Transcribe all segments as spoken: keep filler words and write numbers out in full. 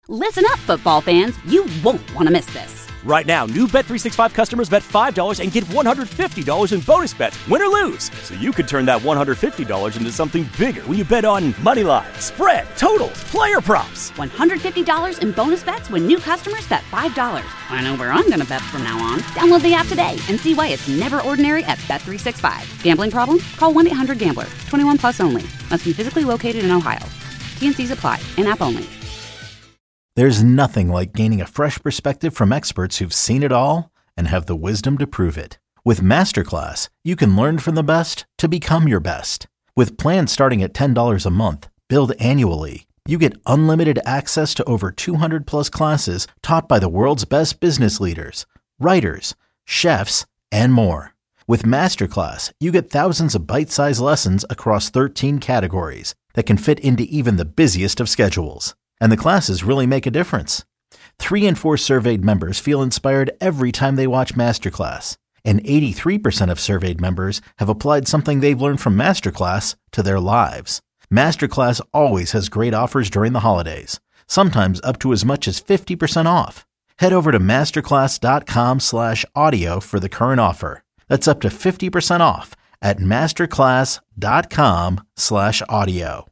Listen up, football fans. You won't want to miss this. Right now, new Bet three sixty-five customers bet five dollars and get one hundred fifty dollars in bonus bets, win or lose. So you could turn that one hundred fifty dollars into something bigger when you bet on money line, spread, totals, player props. one hundred fifty dollars in bonus bets when new customers bet five dollars. I know where I'm going to bet from now on. Download the app today and see why it's never ordinary at Bet three sixty-five. Gambling problem? Call one eight hundred gambler. twenty-one plus only. Must be physically located in Ohio. T N Cs apply. In-app only. There's nothing like gaining a fresh perspective from experts who've seen it all and have the wisdom to prove it. With Masterclass, you can learn from the best to become your best. With plans starting at ten dollars a month, billed annually, you get unlimited access to over two hundred plus classes taught by the world's best business leaders, writers, chefs, and more. With Masterclass, you get thousands of bite-sized lessons across thirteen categories that can fit into even the busiest of schedules. And the classes really make a difference. Three in four surveyed members feel inspired every time they watch Masterclass. And eighty-three percent of surveyed members have applied something they've learned from Masterclass to their lives. Masterclass always has great offers during the holidays, sometimes up to as much as fifty percent off. Head over to masterclass.com slash audio for the current offer. That's up to fifty percent off at masterclass.com slash audio.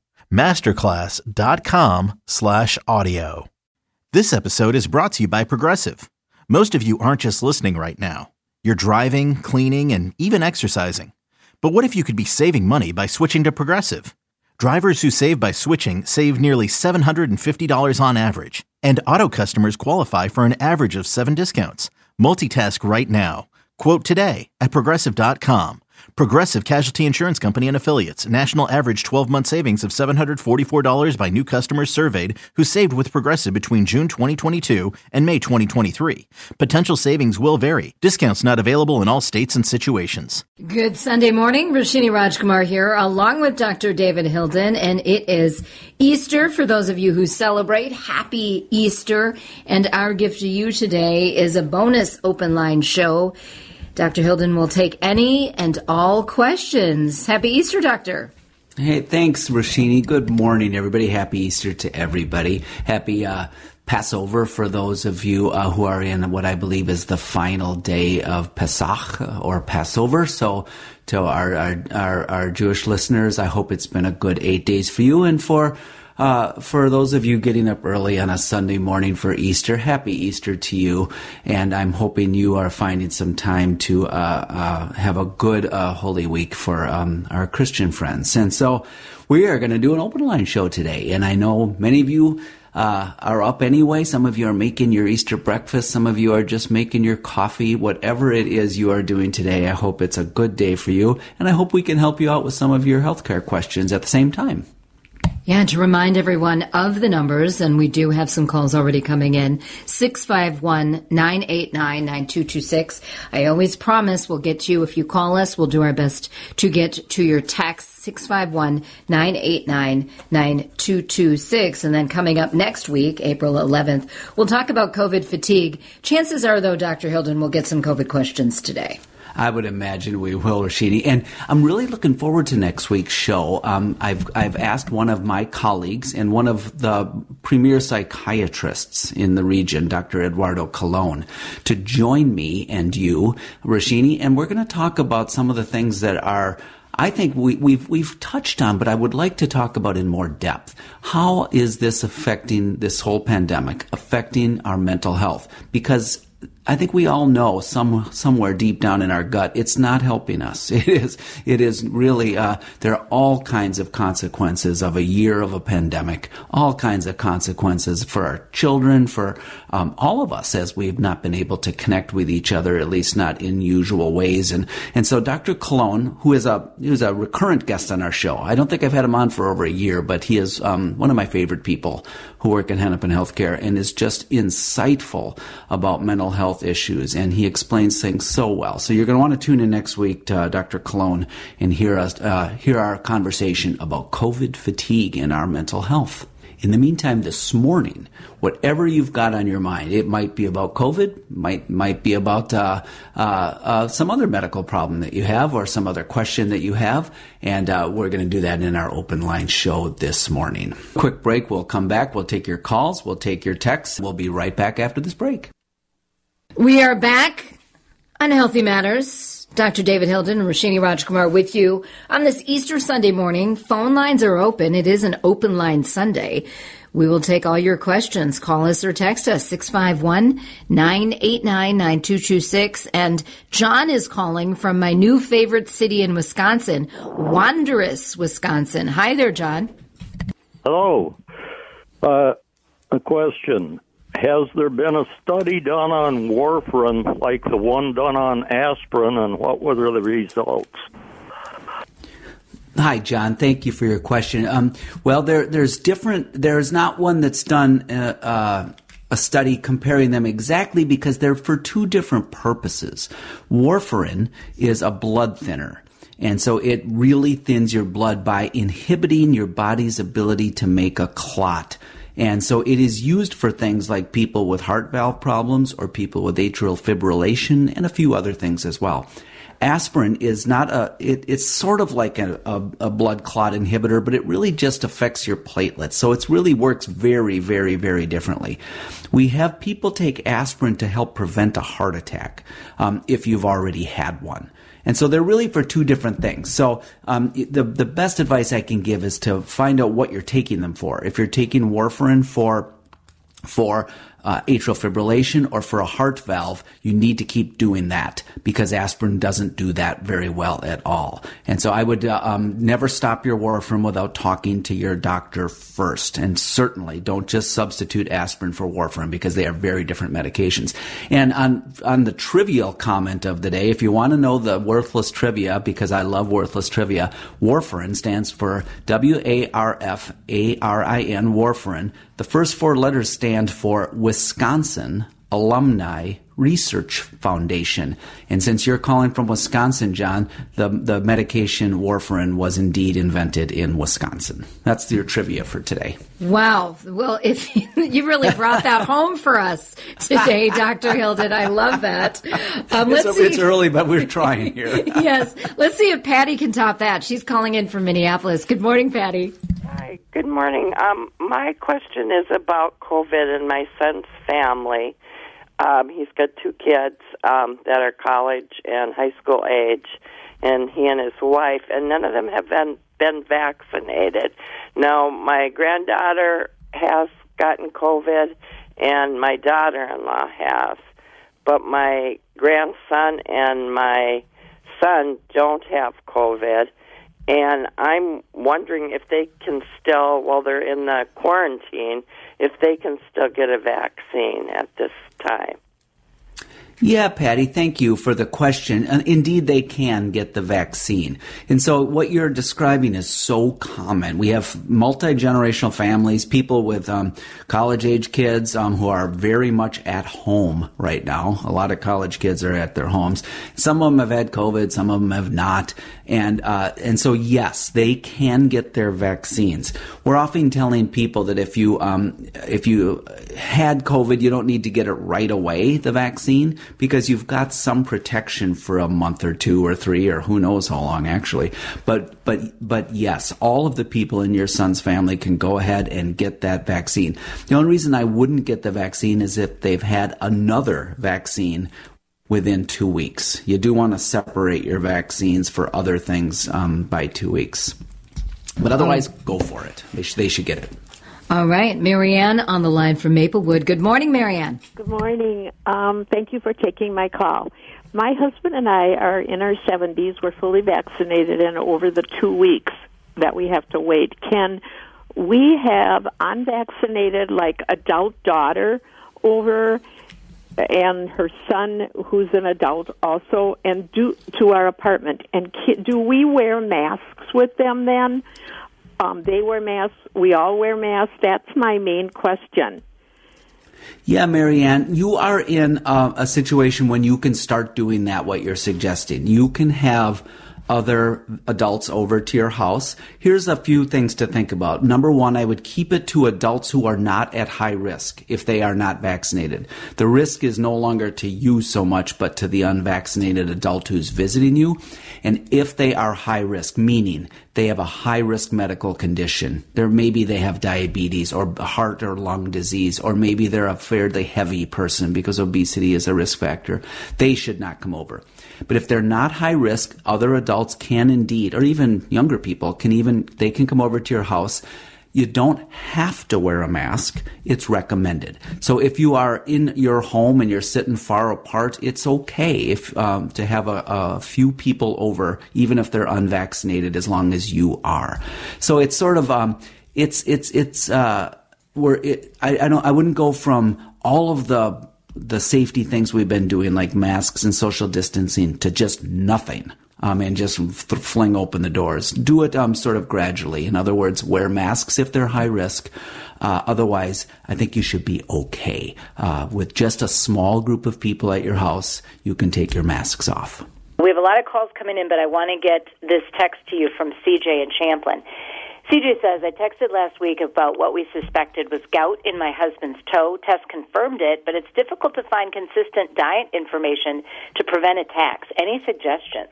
masterclass.com slash audio. This episode is brought to you by Progressive. Most of you aren't just listening right now. You're driving, cleaning, and even exercising. But what if you could be saving money by switching to Progressive? Drivers who save by switching save nearly seven hundred fifty dollars on average. And auto customers qualify for an average of seven discounts. Multitask right now. Quote today at progressive dot com. Progressive Casualty Insurance Company and Affiliates. National average twelve-month savings of seven hundred forty-four dollars by new customers surveyed who saved with Progressive between June twenty twenty-two and May twenty twenty-three. Potential savings will vary. Discounts not available in all states and situations. Good Sunday morning. Roshini Rajkumar here, along with Doctor David Hilden, and it is Easter for those of you who celebrate. Happy Easter. And our gift to you today is a bonus open line show. Doctor Hilden will take any and all questions. Happy Easter, Doctor. Hey, thanks, Roshini. Good morning, everybody. Happy Easter to everybody. Happy uh, Passover for those of you uh, who are in what I believe is the final day of Pesach or Passover. So to our, our, our, our Jewish listeners, I hope it's been a good eight days for you. And for Uh, for those of you getting up early on a Sunday morning for Easter, happy Easter to you. And I'm hoping you are finding some time to uh, uh, have a good uh, Holy Week for um, our Christian friends. And so we are going to do an open line show today. And I know many of you uh, are up anyway. Some of you are making your Easter breakfast. Some of you are just making your coffee. Whatever it is you are doing today, I hope it's a good day for you. And I hope we can help you out with some of your healthcare questions at the same time. Yeah, and to remind everyone of the numbers, and we do have some calls already coming in, six five one, nine eight nine, nine two two six. I always promise we'll get to you. If you call us, we'll do our best to get to your text, six five one, nine eight nine, nine two two six. And then coming up next week, April eleventh, we'll talk about COVID fatigue. Chances are, though, Doctor Hilden, we'll get some COVID questions today. I would imagine we will, Rashidi. And I'm really looking forward to next week's show. Um, I've I've asked one of my colleagues and one of the premier psychiatrists in the region, Doctor Eduardo Colon, to join me and you, Rashini, and we're going to talk about some of the things that are I think we, we've we've touched on, but I would like to talk about in more depth. How is this affecting, this whole pandemic, affecting our mental health? Because I think we all know some somewhere deep down in our gut, it's not helping us. It is it is really uh, there are all kinds of consequences of a year of a pandemic, all kinds of consequences for our children, for um, all of us, as we've not been able to connect with each other, at least not in usual ways. And and so Doctor Colon, who is a who's a recurrent guest on our show, I don't think I've had him on for over a year, but he is um, one of my favorite people who work in Hennepin Healthcare and is just insightful about mental health issues, and he explains things so well. So you're going to want to tune in next week to uh, Doctor Colon and hear us uh, hear our conversation about COVID fatigue and our mental health. In the meantime, this morning, whatever you've got on your mind, it might be about COVID, might might be about uh, uh, uh, some other medical problem that you have or some other question that you have, and uh, we're going to do that in our open line show this morning. Quick break, we'll come back, we'll take your calls, we'll take your texts, we'll be right back after this break. We are back on Healthy Matters. Doctor David Hilden and Roshini Rajkumar with you on this Easter Sunday morning. Phone lines are open. It is an open line Sunday. We will take all your questions. Call us or text us, six five one, nine eight nine, nine two two six. And John is calling from my new favorite city in Wisconsin, Wanderous, Wisconsin. Hi there, John. Hello. Uh, a question. Has there been a study done on warfarin like the one done on aspirin, and what were the results? Hi, John. Thank you for your question. Um, well, there, there's different. There's not one that's done uh, uh, a study comparing them exactly because they're for two different purposes. Warfarin is a blood thinner. And so it really thins your blood by inhibiting your body's ability to make a clot. And so it is used for things like people with heart valve problems or people with atrial fibrillation and a few other things as well. Aspirin is not a, it, it's sort of like a, a, a blood clot inhibitor, but it really just affects your platelets. So it really works very, very, very differently. We have people take aspirin to help prevent a heart attack um, if you've already had one. And so they're really for two different things. So um, the the best advice I can give is to find out what you're taking them for. If you're taking warfarin for for uh, atrial fibrillation or for a heart valve, you need to keep doing that because aspirin doesn't do that very well at all. And so I would uh, um, never stop your warfarin without talking to your doctor first. And certainly don't just substitute aspirin for warfarin because they are very different medications. And on on the trivial comment of the day, if you want to know the worthless trivia, because I love worthless trivia, warfarin stands for W A R F A R I N, warfarin. The first four letters stand for Wisconsin Alumni Research Foundation. And since you're calling from Wisconsin, John, the, the medication warfarin was indeed invented in Wisconsin. That's your trivia for today. Wow. Well, if you really brought that home for us today, Doctor Hilden. I love that. Um, let's it's, see. It's early, but we're trying here. Yes. Let's see if Patty can top that. She's calling in from Minneapolis. Good morning, Patty. Hi. Good morning. Um, my question is about COVID and my son's family. Um, he's got two kids um, that are college and high school age, and he and his wife, and none of them have been, been vaccinated. Now, my granddaughter has gotten COVID, and my daughter-in-law has, but my grandson and my son don't have COVID, and I'm wondering if they can still, while they're in the quarantine, if they can still get a vaccine at this time. Yeah, Patty, thank you for the question. And indeed, they can get the vaccine. And so what you're describing is so common. We have multi-generational families, people with um, college-age kids um, who are very much at home right now. A lot of college kids are at their homes. Some of them have had COVID, some of them have not. And uh, and so, yes, they can get their vaccines. We're often telling people that if you um, if you had COVID, you don't need to get it right away, the vaccine, because you've got some protection for a month or two or three or who knows how long, actually. But but but yes, all of the people in your son's family can go ahead and get that vaccine. The only reason I wouldn't get the vaccine is if they've had another vaccine within two weeks. You do want to separate your vaccines for other things um, by two weeks. But otherwise, go for it. They, sh- they should get it. All right. Marianne on the line from Maplewood. Good morning, Marianne. Good morning. Um, thank you for taking my call. My husband and I are in our seventies. We're fully vaccinated, and over the two weeks that we have to wait, can we have unvaccinated, like, adult daughter over and her son, who's an adult also, and do to our apartment? And do we wear masks with them then? Um, they wear masks. We all wear masks. That's my main question. Yeah, Marianne, you are in uh, a situation when you can start doing that, what you're suggesting. You can have other adults over to your house, here's a few things to think about. Number one, I would keep it to adults who are not at high risk if they are not vaccinated. The risk is no longer to you so much, but to the unvaccinated adult who's visiting you. And if they are high risk, meaning they have a high risk medical condition, there maybe they have diabetes or heart or lung disease, or maybe they're a fairly heavy person because obesity is a risk factor, they should not come over. But if they're not high risk, other adults can indeed, or even younger people can even, they can come over to your house. You don't have to wear a mask. It's recommended. So if you are in your home and you're sitting far apart, it's okay if um, to have a, a few people over, even if they're unvaccinated, as long as you are. So it's sort of um, it's it's it's uh, where it. I, I don't. I wouldn't go from all of the the safety things we've been doing, like masks and social distancing, to just nothing. Um, and just th- fling open the doors. Do it um, sort of gradually. In other words, wear masks if they're high risk. Uh, otherwise, I think you should be okay. Uh, with just a small group of people at your house, you can take your masks off. We have a lot of calls coming in, but I want to get this text to you from C J in Champlin. C J says, I texted last week about what we suspected was gout in my husband's toe. Test confirmed it, but it's difficult to find consistent diet information to prevent attacks. Any suggestions?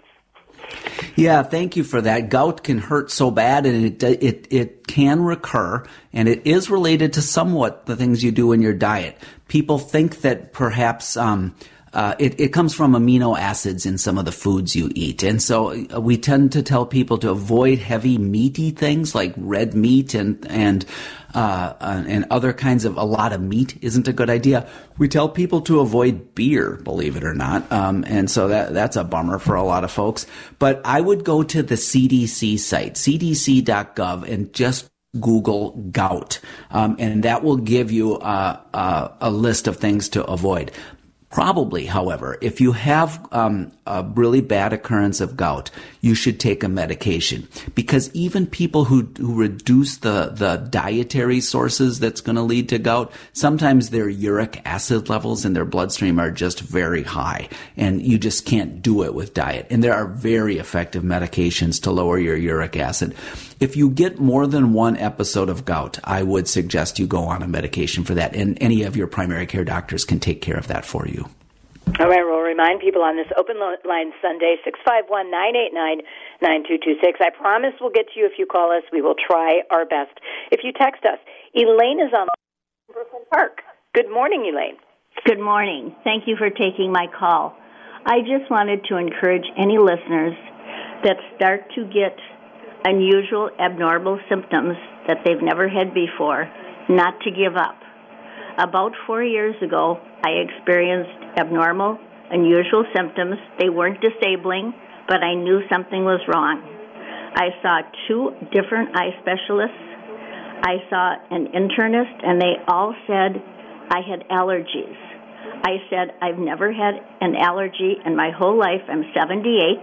Yeah, thank you for that. Gout can hurt so bad, and it it it can recur, and it is related to somewhat the things you do in your diet. People think that perhaps um, uh, it, it comes from amino acids in some of the foods you eat, and so we tend to tell people to avoid heavy meaty things like red meat and and uh, and other kinds of, a lot of meat isn't a good idea. We tell people to avoid beer, believe it or not, um, and so that that's a bummer for a lot of folks. But I would go to the C D C site, c d c dot gov, and just Google gout, um, and that will give you uh, uh, a list of things to avoid. Probably, however, if you have um, a really bad occurrence of gout, you should take a medication, because even people who, who reduce the, the dietary sources that's going to lead to gout, sometimes their uric acid levels in their bloodstream are just very high, and you just can't do it with diet. And there are very effective medications to lower your uric acid. If you get more than one episode of gout, I would suggest you go on a medication for that, and any of your primary care doctors can take care of that for you. All right, we'll remind people on this open line Sunday, six five one, nine eight nine, nine two two six. I promise we'll get to you if you call us. We will try our best if you text us. Elaine is on Brooklyn Park. Good morning, Elaine. Good morning. Thank you for taking my call. I just wanted to encourage any listeners that start to get unusual, abnormal symptoms that they've never had before, not to give up. About four years ago, I experienced abnormal, unusual symptoms. They weren't disabling, but I knew something was wrong. I saw two different eye specialists. I saw an internist, and they all said I had allergies. I said, I've never had an allergy in my whole life. I'm seventy-eight.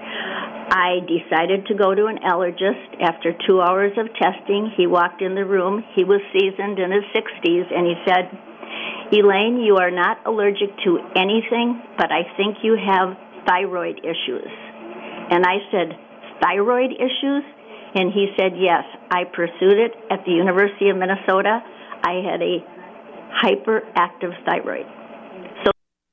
I decided to go to an allergist. After two hours of testing, he walked in the room. He was seasoned in his sixties, and he said, Elaine, you are not allergic to anything, but I think you have thyroid issues. And I said, thyroid issues? And he said, yes. I pursued it at the University of Minnesota. I had a hyperactive thyroid. So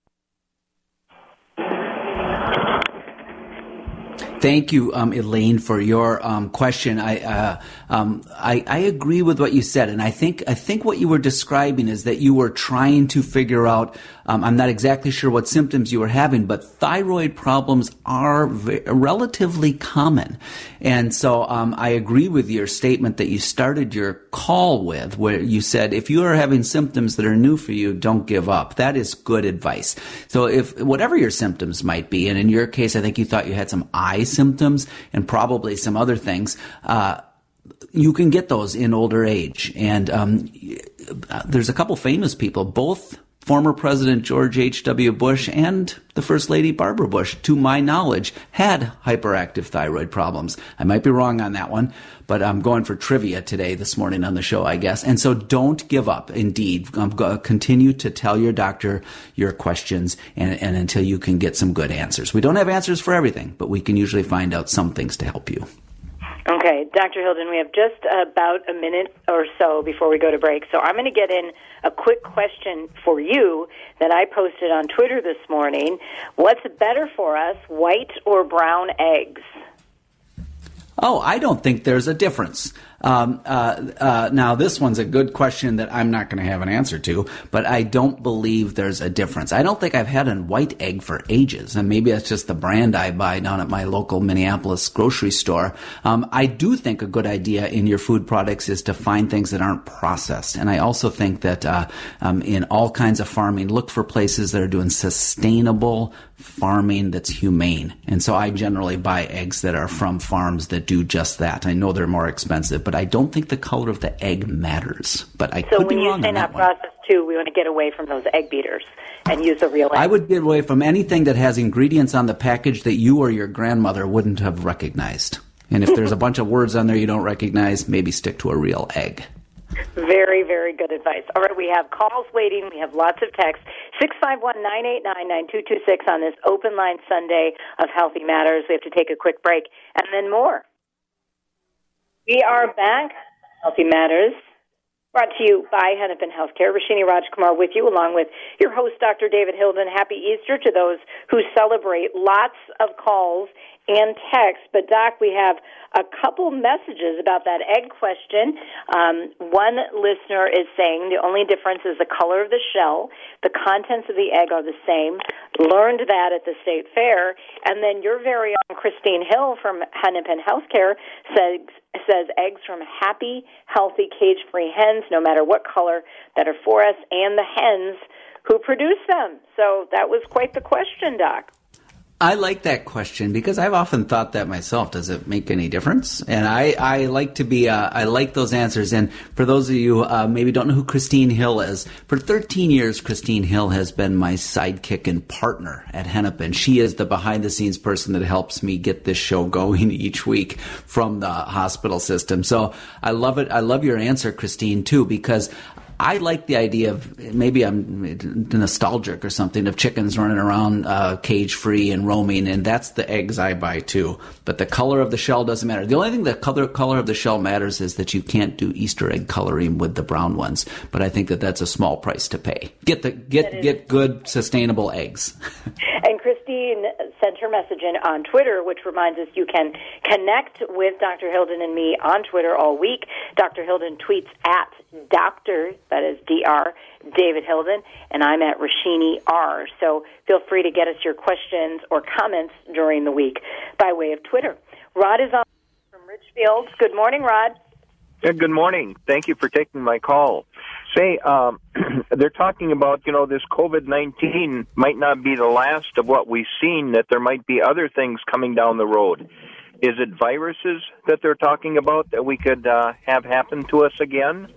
Thank you, um, Elaine, for your um, question. I, uh, um, I I agree with what you said, and I think I think what you were describing is that you were trying to figure out. Um, I'm not exactly sure what symptoms you were having, but thyroid problems are v- relatively common, and so um, I agree with your statement that you started your call with, where you said if you are having symptoms that are new for you, don't give up. That is good advice. So if whatever your symptoms might be, and in your case, I think you thought you had some eye symptoms and probably some other things, uh, you can get those in older age. And um, there's a couple famous people, both former President George H W. Bush and the First Lady Barbara Bush, to my knowledge, had hyperactive thyroid problems. I might be wrong on that one, but I'm going for trivia today, this morning on the show, I guess. And so don't give up. Indeed, um, continue to tell your doctor your questions and, and until you can get some good answers. We don't have answers for everything, but we can usually find out some things to help you. Okay, Doctor Hilden, we have just about a minute or so before we go to break, so I'm going to get in a quick question for you that I posted on Twitter this morning. What's better for us, white or brown eggs? Oh, I don't think there's a difference. Um, uh, uh, now, this one's a good question that I'm not going to have an answer to, but I don't believe there's a difference. I don't think I've had a white egg for ages, and maybe that's just the brand I buy down at my local Minneapolis grocery store. Um, I do think a good idea in your food products is to find things that aren't processed, and I also think that uh, um, in all kinds of farming, look for places that are doing sustainable farming that's humane. And so I generally buy eggs that are from farms that do just that. I know they're more expensive, but I don't think the color of the egg matters. But I so could be when you wrong say on not that one. processed too, we want to get away from those egg beaters and use a real egg. I would get away from anything that has ingredients on the package that you or your grandmother wouldn't have recognized. And if there's a bunch of words on there you don't recognize, maybe stick to a real egg. Very, very good advice. All right, we have calls waiting. We have lots of texts. six five one, nine eight nine, nine two two six on this open line Sunday of Healthy Matters. We have to take a quick break and then more. We are back. Healthy Matters, brought to you by Hennepin Healthcare. Rashini Rajkumar with you, along with your host, Doctor David Hilden. Happy Easter to those who celebrate. Lots of calls and texts. But, Doc, we have a couple messages about that egg question. Um, one listener is saying the only difference is the color of the shell. The contents of the egg are the same. Learned that at the state fair. And then your very own Christine Hill from Hennepin Healthcare says, says eggs from happy, healthy, cage-free hens, no matter what color, that are for us, and the hens who produce them. So that was quite the question, Doc. I like that question because I've often thought that myself. Does it make any difference? And I, I like to be, uh, I like those answers. And for those of you uh, maybe don't know who Christine Hill is, for thirteen years, Christine Hill has been my sidekick and partner at Hennepin. She is the behind-the-scenes person that helps me get this show going each week from the hospital system. So I love it. I love your answer, Christine, too, because I like the idea of, maybe I'm nostalgic or something, of chickens running around uh, cage-free and roaming, and that's the eggs I buy too. But the color of the shell doesn't matter. The only thing the color color of the shell matters is that you can't do Easter egg coloring with the brown ones. But I think that that's a small price to pay. Get the get get good, sustainable eggs. And Christine sent her message in on Twitter, which reminds us you can connect with Doctor Hilden and me on Twitter all week. Doctor Hilden tweets at Doctor, that is D R, David Hilden, and I'm at Rashini R. So feel free to get us your questions or comments during the week by way of Twitter. Rod is on from Richfield. Good morning, Rod. Yeah, good morning. Thank you for taking my call. Say, um, they're talking about, you know, this COVID nineteen might not be the last of what we've seen, that there might be other things coming down the road. Is it viruses that they're talking about that we could uh, have happen to us again?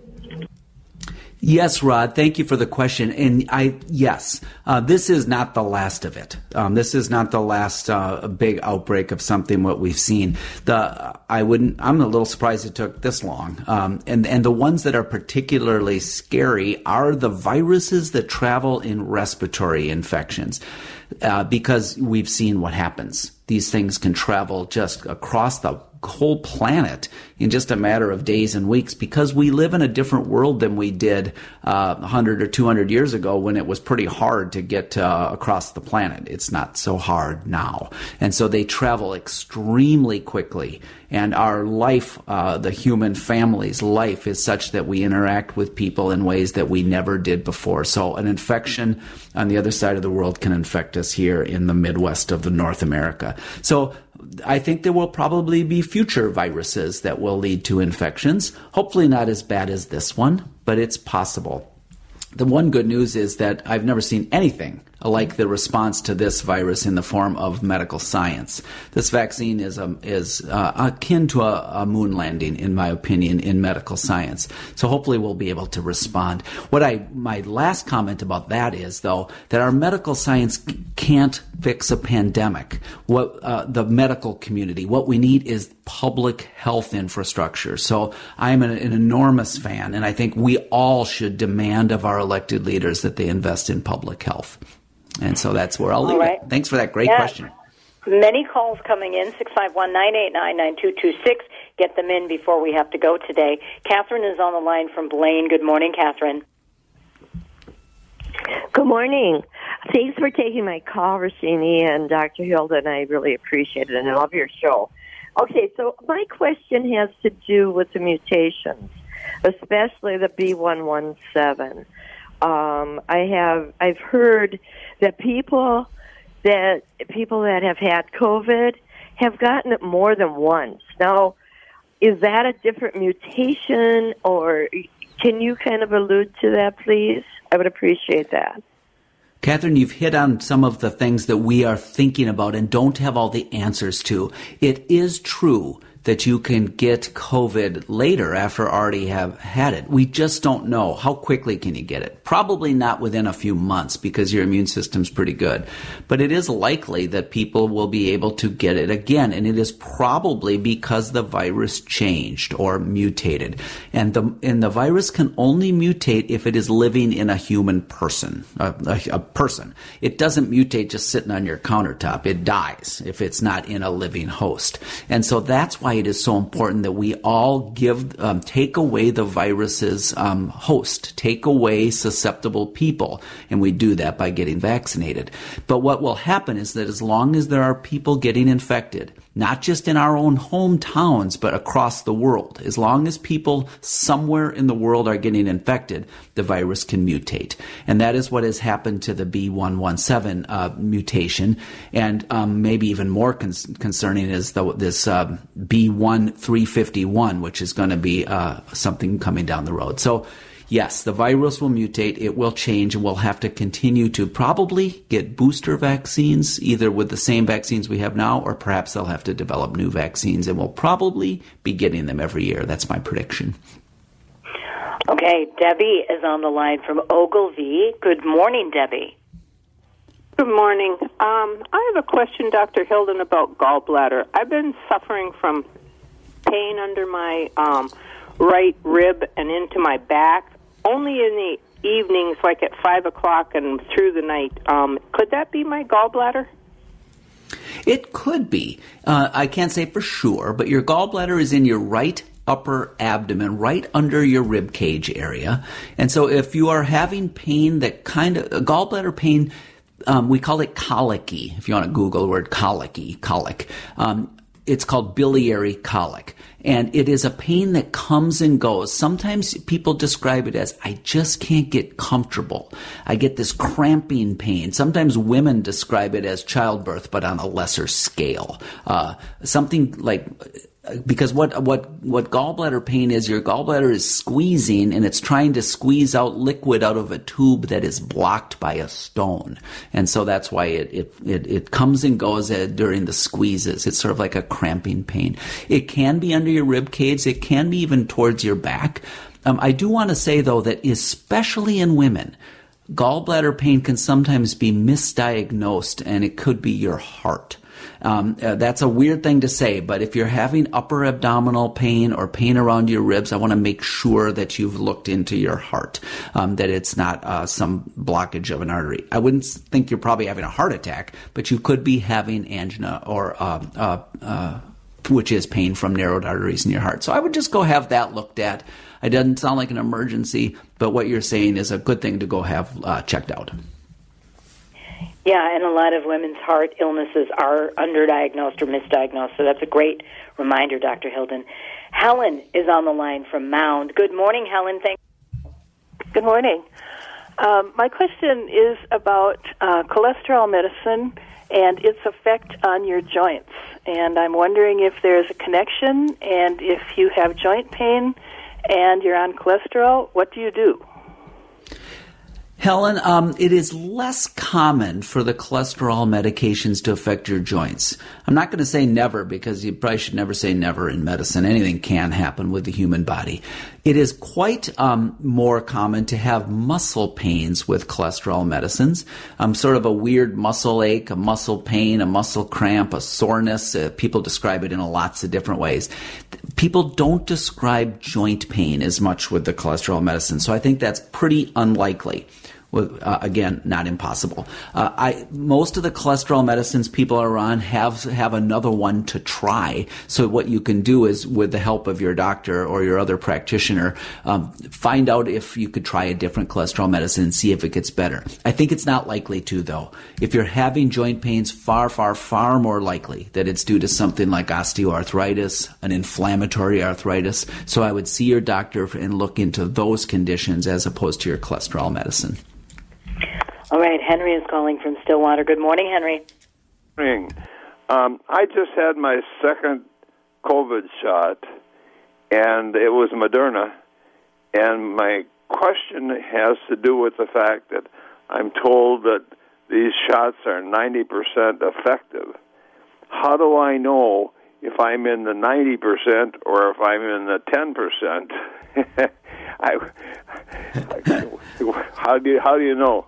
Yes, Rod, thank you for the question. And I, yes, uh, this is not the last of it. Um, this is not the last uh, big outbreak of something what we've seen. The I wouldn't. I'm a little surprised it took this long. Um, and and the ones that are particularly scary are the viruses that travel in respiratory infections, uh, because we've seen what happens. These things can travel just across the whole planet in just a matter of days and weeks, because we live in a different world than we did uh, one hundred or two hundred years ago, when it was pretty hard to get uh, across the planet. It's not so hard now. And so they travel extremely quickly. And our life, uh, the human family's life, is such that we interact with people in ways that we never did before. So an infection on the other side of the world can infect us here in the Midwest of the North America. So I think there will probably be future viruses that will lead to infections. Hopefully not as bad as this one, but it's possible. the one good news is that I've never seen anything like the response to this virus in the form of medical science. This vaccine is a, is uh, akin to a, a moon landing, in my opinion, in medical science. So hopefully we'll be able to respond. What I my last comment about that is, though, that our medical science can't fix a pandemic. What uh, the medical community, what we need is public health infrastructure. So I'm an, an enormous fan, and I think we all should demand of our elected leaders that they invest in public health. And so that's where I'll leave All right. it. Thanks for that great yeah. question. Many calls coming in, six five one, nine eight nine, nine two two six. Get them in before we have to go today. Catherine is on the line from Blaine. Good morning, Catherine. Good morning. Thanks for taking my call, Roshini and Doctor Hilden. I really appreciate it, and I love your show. Okay, so my question has to do with the mutations, especially the B one one seven. Um, I have I've heard that people that people that have had COVID have gotten it more than once. Now, is that a different mutation, or can you kind of allude to that, please? I would appreciate that. Catherine, you've hit on some of the things that we are thinking about and don't have all the answers to. It is true that you can get COVID later after already have had it. We just don't know. How quickly can you get it? Probably not within a few months because your immune system's pretty good. But it is likely that people will be able to get it again. And it is probably because the virus changed or mutated. And the, and the virus can only mutate if it is living in a human person, a, a, a person. It doesn't mutate just sitting on your countertop. It dies if it's not in a living host. And so that's why it is so important that we all give, um, take away the virus's um, host, take away susceptible people, and we do that by getting vaccinated. But what will happen is that as long as there are people getting infected, not just in our own hometowns, but across the world, as long as people somewhere in the world are getting infected, the virus can mutate. And that is what has happened to the B one one seven uh, mutation. And um, maybe even more con- concerning is the, this uh, B one three fifty-one, which is going to be uh, something coming down the road. So yes, the virus will mutate, it will change, and we'll have to continue to probably get booster vaccines, either with the same vaccines we have now, or perhaps they'll have to develop new vaccines, and we'll probably be getting them every year. That's my prediction. Okay, Debbie is on the line from Ogilvie. Good morning, Debbie. Good morning. Um, I have a question, Doctor Hilden, about gallbladder. I've been suffering from pain under my um, right rib and into my back, only in the evenings, like at five o'clock and through the night. Um, could that be my gallbladder? It could be. Uh, I can't say for sure, but your gallbladder is in your right upper abdomen, right under your rib cage area. And so if you are having pain that kind of, gallbladder pain, um, we call it colicky. If you want to Google the word colicky, colic. Um, It's called biliary colic, and it is a pain that comes and goes. Sometimes people describe it as, I just can't get comfortable. I get this cramping pain. Sometimes women describe it as childbirth, but on a lesser scale. Uh, something like, because what, what, what gallbladder pain is, your gallbladder is squeezing and it's trying to squeeze out liquid out of a tube that is blocked by a stone. And so that's why it, it, it, it comes and goes uh, during the squeezes. It's sort of like a cramping pain. It can be under your rib cage. It can be even towards your back. Um, I do want to say though that especially in women, gallbladder pain can sometimes be misdiagnosed and it could be your heart. Um, uh, that's a weird thing to say, but if you're having upper abdominal pain or pain around your ribs, I want to make sure that you've looked into your heart, um, that it's not uh, some blockage of an artery. I wouldn't think you're probably having a heart attack, but you could be having angina or uh, uh, uh, which is pain from narrowed arteries in your heart. So I would just go have that looked at. It doesn't sound like an emergency, but what you're saying is a good thing to go have uh, checked out. Yeah, and a lot of women's heart illnesses are underdiagnosed or misdiagnosed, so that's a great reminder, Doctor Hilden. Helen is on the line from Mound. Good morning, Helen. Thank you. Good morning. Um, my question is about uh, cholesterol medicine and its effect on your joints. And I'm wondering if there's a connection, and if you have joint pain and you're on cholesterol, what do you do? Helen, um, it is less common for the cholesterol medications to affect your joints. I'm not going to say never, because you probably should never say never in medicine. Anything can happen with the human body. It is quite um, more common to have muscle pains with cholesterol medicines, um, sort of a weird muscle ache, a muscle pain, a muscle cramp, a soreness. Uh, people describe it in lots of different ways. People don't describe joint pain as much with the cholesterol medicine, so I think that's pretty unlikely. With, uh, again, not impossible. Uh, I most of the cholesterol medicines people are on have have another one to try. So what you can do is, with the help of your doctor or your other practitioner, um, find out if you could try a different cholesterol medicine and see if it gets better. I think it's not likely to, though. If you're having joint pains, far, far, far more likely that it's due to something like osteoarthritis, an inflammatory arthritis. So I would see your doctor and look into those conditions as opposed to your cholesterol medicine. All right, Henry is calling from Stillwater. Good morning, Henry. Good morning. Um, I just had my second COVID shot, and it was Moderna. And my question has to do with the fact that I'm told that these shots are ninety percent effective. How do I know if I'm in the ninety percent or if I'm in the ten percent? I, I, how do you, how do you know?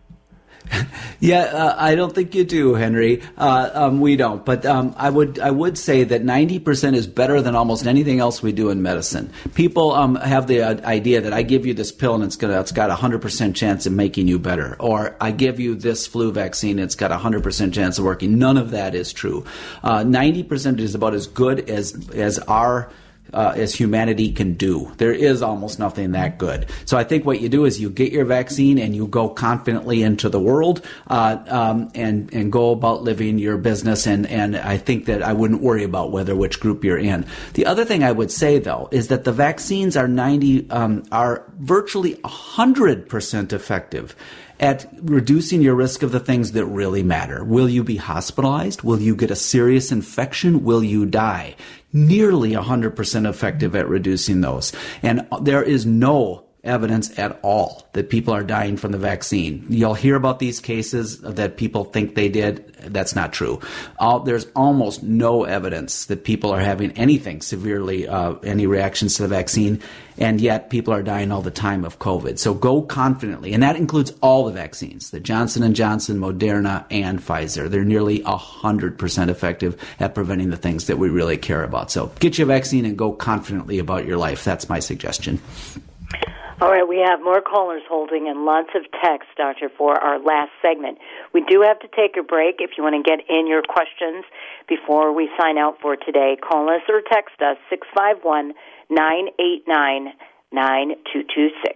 Yeah, uh, I don't think you do, Henry. Uh, um, we don't. But um, I would I would say that ninety percent is better than almost anything else we do in medicine. People um, have the uh, idea that I give you this pill and it's gonna it's got a hundred percent chance of making you better, or I give you this flu vaccine and it's got a hundred percent chance of working. None of that is true. Uh, ninety percent is about as good as as our Uh, as humanity can do. There is almost nothing that good. So I think what you do is you get your vaccine and you go confidently into the world uh, um, and and go about living your business. And, and I think that I wouldn't worry about whether which group you're in. The other thing I would say, though, is that the vaccines are ninety um, are virtually one hundred percent effective at reducing your risk of the things that really matter. Will you be hospitalized? Will you get a serious infection? Will you die? Nearly one hundred percent effective at reducing those. And there is no evidence at all that people are dying from the vaccine. You'll hear about these cases that people think they did. That's not true. All, there's almost no evidence that people are having anything severely, uh, any reactions to the vaccine, and yet people are dying all the time of COVID. So go confidently, and that includes all the vaccines, the Johnson and Johnson, Moderna, and Pfizer. They're nearly one hundred percent effective at preventing the things that we really care about. So get your vaccine and go confidently about your life. That's my suggestion. All right, we have more callers holding and lots of text, Doctor, for our last segment. We do have to take a break. If you want to get in your questions before we sign out for today, call us or text us, six five one, nine eight nine, nine two two six.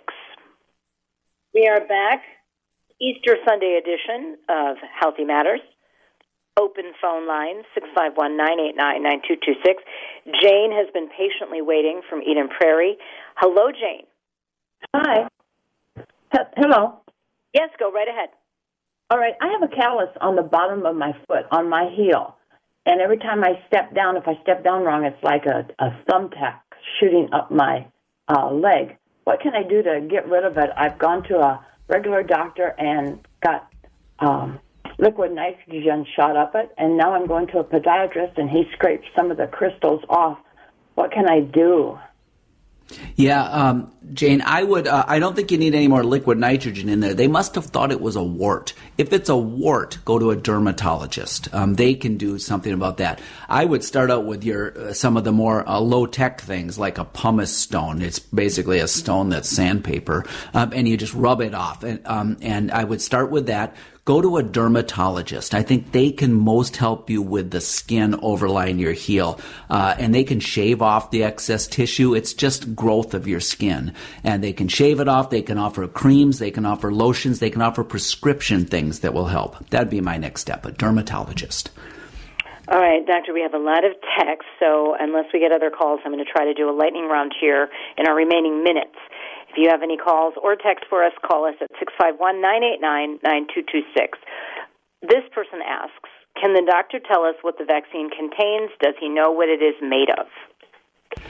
We are back, Easter Sunday edition of Healthy Matters. Open phone line, six five one, nine eight nine, nine two two six. Jane has been patiently waiting from Eden Prairie. Hello, Jane. Hi. H- hello. Yes, go right ahead. All right, I have a callus on the bottom of my foot, on my heel. And every time I step down, if I step down wrong, it's like a, a thumbtack shooting up my uh, leg. What can I do to get rid of it? I've gone to a regular doctor and got um, liquid nitrogen shot up it, and now I'm going to a podiatrist, and he scraped some of the crystals off. What can I do? Yeah, um, Jane, I would. Uh, I don't think you need any more liquid nitrogen in there. They must have thought it was a wart. If it's a wart, go to a dermatologist. Um, they can do something about that. I would start out with your uh, some of the more uh, low tech things like a pumice stone. It's basically a stone that's sandpaper, um, and you just rub it off. And um, and I would start with that. Go to a dermatologist. I think they can most help you with the skin overlying your heel. Uh, and they can shave off the excess tissue. It's just growth of your skin. And they can shave it off. They can offer creams. They can offer lotions. They can offer prescription things that will help. That'd be my next step, a dermatologist. All right, Doctor, we have a lot of text, so unless we get other calls, I'm going to try to do a lightning round here in our remaining minutes. If you have any calls or text for us, call us at six five one, nine eight nine, nine two two six. This person asks, can the doctor tell us what the vaccine contains? Does he know what it is made of?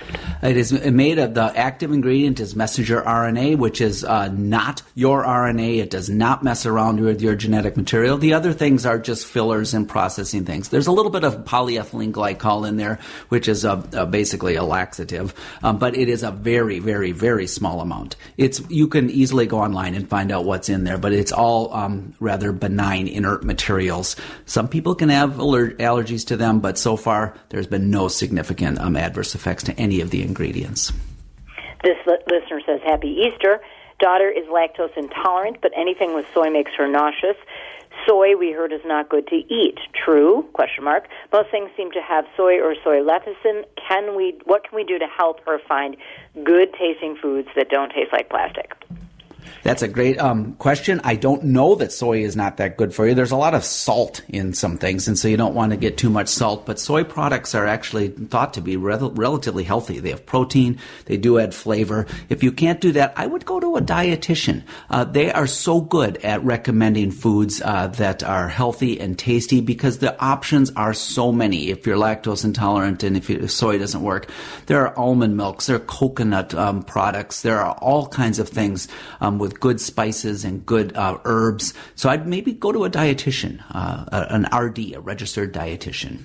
It is made of, the active ingredient is messenger R N A, which is uh, not your R N A. It does not mess around with your genetic material. The other things are just fillers and processing things. There's a little bit of polyethylene glycol in there, which is a, a basically a laxative, um, but it is a very, very, very small amount. It's you can easily go online and find out what's in there, but it's all um, rather benign, inert materials. Some people can have aller- allergies to them, but so far there's been no significant um, adverse effects to any of the ingredients. This li- listener says, Happy Easter. Daughter is lactose intolerant, but anything with soy makes her nauseous. Soy, we heard, is not good to eat. True? Question mark. Most things seem to have soy or soy lecithin. Can we? What can we do to help her find good-tasting foods that don't taste like plastic? That's a great um, question. I don't know that soy is not that good for you. There's a lot of salt in some things, and so you don't want to get too much salt. But soy products are actually thought to be re- relatively healthy. They have protein. They do add flavor. If you can't do that, I would go to a dietitian. Uh, they are so good at recommending foods uh, that are healthy and tasty because the options are so many. If you're lactose intolerant and if, you, if soy doesn't work, there are almond milks, there are coconut um, products, there are all kinds of things um, with good spices and good uh, herbs. So I'd maybe go to a dietitian, uh, an R D, a registered dietitian.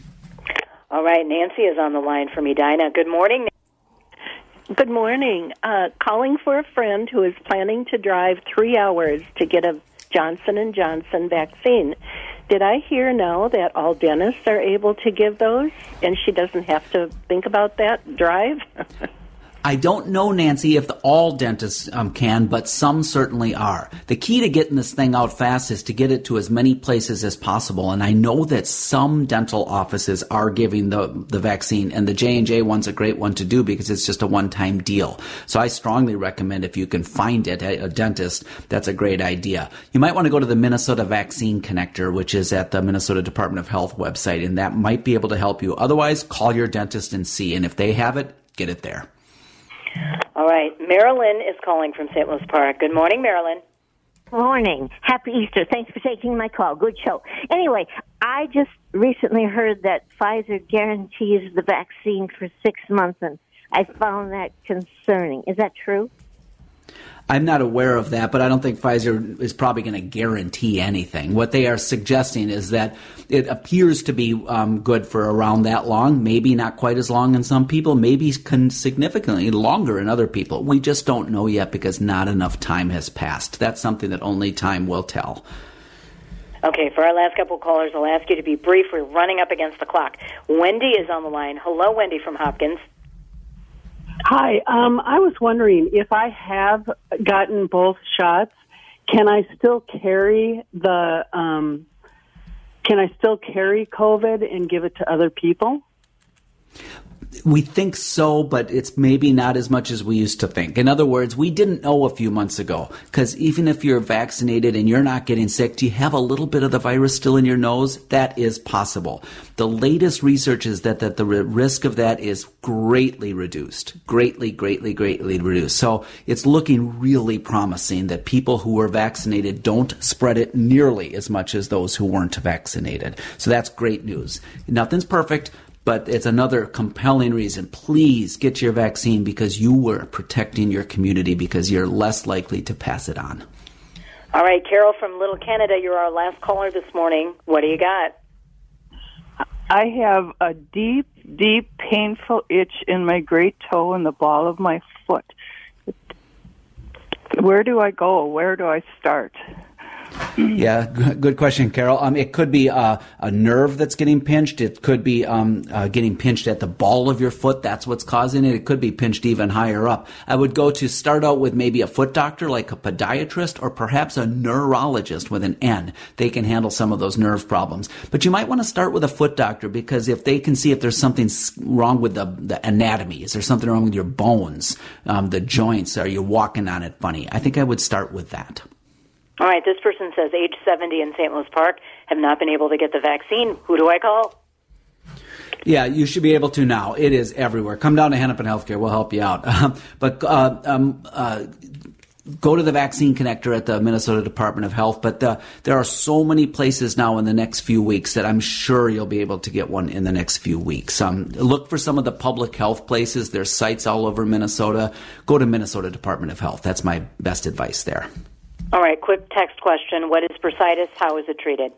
All right, Nancy is on the line for me. Dinah, good morning. Good morning. Uh, calling for a friend who is planning to drive three hours to get a Johnson and Johnson vaccine. Did I hear now that all dentists are able to give those, and she doesn't have to think about that drive? I don't know, Nancy, if the, all dentists um, can, but some certainly are. The key to getting this thing out fast is to get it to as many places as possible, and I know that some dental offices are giving the, the vaccine, and the J and J one's a great one to do because it's just a one-time deal. So I strongly recommend if you can find it at a dentist, that's a great idea. You might want to go to the Minnesota Vaccine Connector, which is at the Minnesota Department of Health website, and that might be able to help you. Otherwise, call your dentist and see, and if they have it, get it there. All right. Marilyn is calling from Saint Louis Park. Good morning, Marilyn. Morning. Happy Easter. Thanks for taking my call. Good show. Anyway, I just recently heard that Pfizer guarantees the vaccine for six months, and I found that concerning. Is that true? I'm not aware of that, but I don't think Pfizer is probably going to guarantee anything. What they are suggesting is that it appears to be um, good for around that long, maybe not quite as long in some people, maybe significantly longer in other people. We just don't know yet because not enough time has passed. That's something that only time will tell. Okay, for our last couple of callers, I'll ask you to be brief. We're running up against the clock. Wendy is on the line. Hello, Wendy from Hopkins. Hi, um, I was wondering if I have gotten both shots, can I still carry the, um, can I still carry COVID and give it to other people? We think so, but it's maybe not as much as we used to think. In other words, we didn't know a few months ago, because even if you're vaccinated and you're not getting sick, do you have a little bit of the virus still in your nose? That is possible. The latest research is that, that the risk of that is greatly reduced, greatly, greatly, greatly reduced. So it's looking really promising that people who are vaccinated don't spread it nearly as much as those who weren't vaccinated. So that's great news. Nothing's perfect, but it's another compelling reason. Please get your vaccine because you are protecting your community because you're less likely to pass it on. All right, Carol from Little Canada, you're our last caller this morning. What do you got? I have a deep, deep, painful itch in my great toe and the ball of my foot. Where do I go? Where do I start? Yeah, good question, Carol. Um, it could be uh, a nerve that's getting pinched. It could be um, uh, getting pinched at the ball of your foot. That's what's causing it. It could be pinched even higher up. I would go to start out with maybe a foot doctor, like a podiatrist, or perhaps a neurologist with an N. They can handle some of those nerve problems. But you might want to start with a foot doctor because if they can see if there's something wrong with the, the anatomy, is there something wrong with your bones, um, the joints, are you walking on it funny? I think I would start with that. All right, this person says age seventy in Saint Louis Park, have not been able to get the vaccine. Who do I call? Yeah, you should be able to now. It is everywhere. Come down to Hennepin Healthcare. We'll help you out. but uh, um, uh, go to the Vaccine Connector at the Minnesota Department of Health. But the, there are so many places now in the next few weeks that I'm sure you'll be able to get one in the next few weeks. Um, look for some of the public health places. There's sites all over Minnesota. Go to Minnesota Department of Health. That's my best advice there. All right, quick text question. What is bursitis? How is it treated?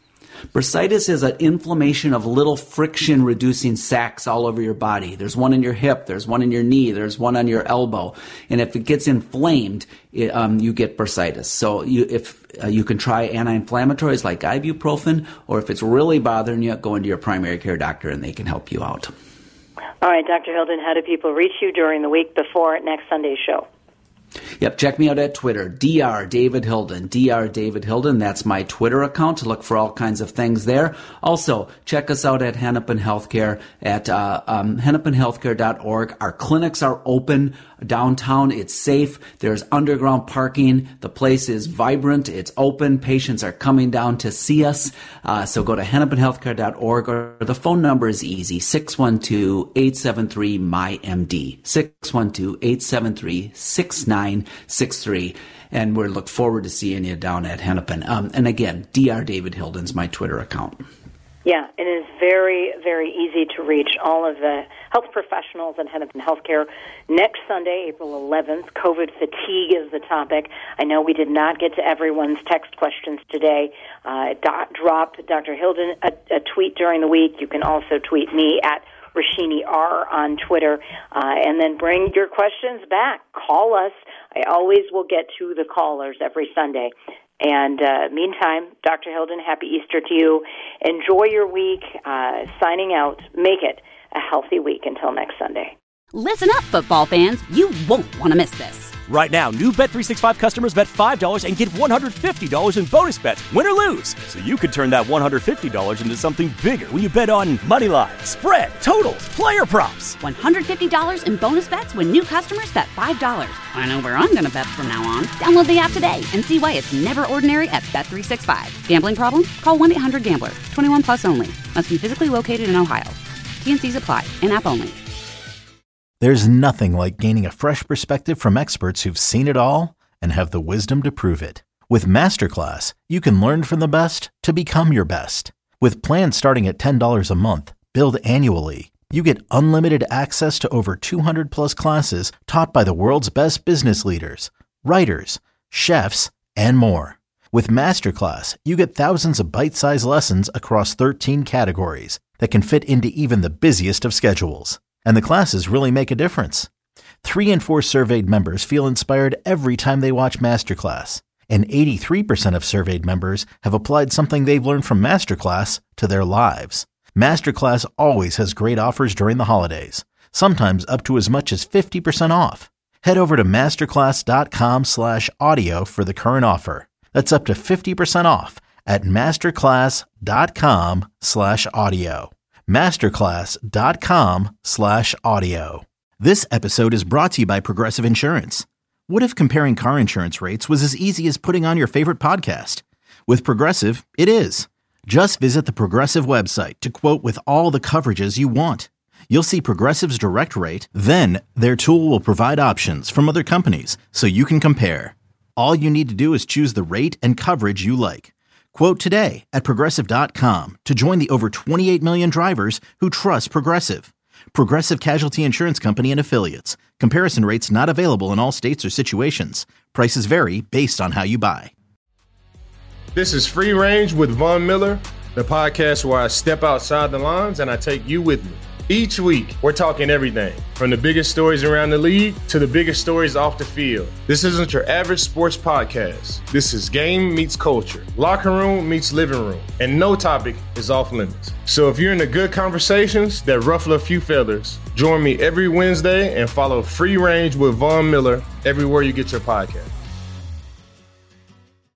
Bursitis is an inflammation of little friction-reducing sacs all over your body. There's one in your hip. There's one in your knee. There's one on your elbow. And if it gets inflamed, it, um, you get bursitis. So you, if uh, you can try anti-inflammatories like ibuprofen, or if it's really bothering you, go into your primary care doctor and they can help you out. All right, Doctor Hilden, how do people reach you during the week before next Sunday's show? Yep, check me out at Twitter, Doctor David Hilden, Doctor David Hilden. That's my Twitter account to look for all kinds of things there. Also, check us out at Hennepin Healthcare at uh, um, hennepin healthcare dot org. Our clinics are open downtown. It's safe. There's underground parking. The place is vibrant. It's open. Patients are coming down to see us. Uh, so go to hennepin healthcare dot org, or the phone number is easy, six one two, eight seven three, M Y M D, six one two, eight seven three, six nine six three. And we look forward to seeing you down at Hennepin. Um, and again, Doctor David Hilden's my Twitter account. Yeah, it is very, very easy to reach all of the health professionals at Hennepin Healthcare. Next Sunday, April eleventh, COVID fatigue is the topic. I know we did not get to everyone's text questions today. Uh, dot, drop Doctor Hilden a, a tweet during the week. You can also tweet me at Rashini R on Twitter, uh, and then bring your questions back. Call us. I always will get to the callers every Sunday. And uh, meantime, Doctor Hilden, happy Easter to you. Enjoy your week. Uh, signing out. Make it a healthy week until next Sunday. Listen up, football fans. You won't want to miss this. Right now, new Bet three sixty-five customers bet five dollars and get one hundred fifty dollars in bonus bets, win or lose. So you could turn that one hundred fifty dollars into something bigger when you bet on money line, spread, totals, player props. one hundred fifty dollars in bonus bets when new customers bet five dollars. I know where I'm going to bet from now on. Download the app today and see why it's never ordinary at Bet three sixty-five. Gambling problem? Call one eight hundred gambler. twenty-one plus only. Must be physically located in Ohio. T and C's apply. In-app only. There's nothing like gaining a fresh perspective from experts who've seen it all and have the wisdom to prove it. With Masterclass, you can learn from the best to become your best. With plans starting at ten dollars a month, billed annually, you get unlimited access to over two hundred plus classes taught by the world's best business leaders, writers, chefs, and more. With Masterclass, you get thousands of bite-sized lessons across thirteen categories that can fit into even the busiest of schedules. And the classes really make a difference. Three in four surveyed members feel inspired every time they watch Masterclass. And eighty-three percent of surveyed members have applied something they've learned from Masterclass to their lives. Masterclass always has great offers during the holidays, sometimes up to as much as fifty percent off. Head over to masterclass.com slash audio for the current offer. That's up to fifty percent off at masterclass.com slash audio. masterclass.com slash audio. This episode is brought to you by Progressive Insurance. What if comparing car insurance rates was as easy as putting on your favorite podcast? With Progressive, it is. Just visit the Progressive website to quote with all the coverages you want. You'll see Progressive's direct rate, then their tool will provide options from other companies so you can compare. All you need to do is choose the rate and coverage you like. Quote today at Progressive dot com to join the over twenty-eight million drivers who trust Progressive. Progressive Casualty Insurance Company and Affiliates. Comparison rates not available in all states or situations. Prices vary based on how you buy. This is Free Range with Von Miller, the podcast where I step outside the lines and I take you with me. Each week, we're talking everything from the biggest stories around the league to the biggest stories off the field. This isn't your average sports podcast. This is game meets culture, locker room meets living room, and no topic is off limits. So if you're into good conversations that ruffle a few feathers, join me every Wednesday and follow Free Range with Von Miller everywhere you get your podcast.